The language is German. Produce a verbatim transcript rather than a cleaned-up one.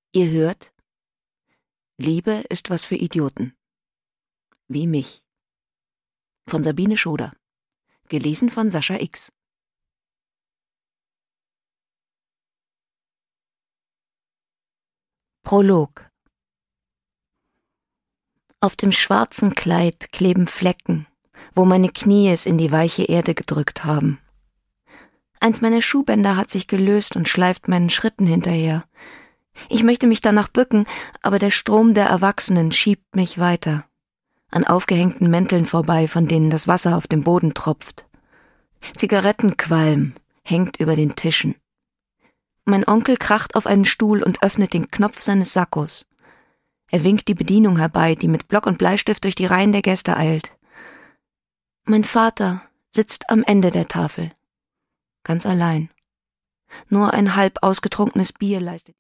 Ihr hört Liebe ist was für Idioten. Wie mich. Von Sabine Schoder. Gelesen von Sascha X. Prolog. Auf dem schwarzen Kleid kleben Flecken, wo meine Knie es in die weiche Erde gedrückt haben. Eins meiner Schuhbänder hat sich gelöst und schleift meinen Schritten hinterher. Ich möchte mich danach bücken, aber der Strom der Erwachsenen schiebt mich weiter, an aufgehängten Mänteln vorbei, von denen das Wasser auf dem Boden tropft. Zigarettenqualm hängt über den Tischen. Mein Onkel kracht auf einen Stuhl und öffnet den Knopf seines Sakkos. Er winkt die Bedienung herbei, die mit Block und Bleistift durch die Reihen der Gäste eilt. Mein Vater sitzt am Ende der Tafel, ganz allein. Nur ein halb ausgetrunkenes Bier leistet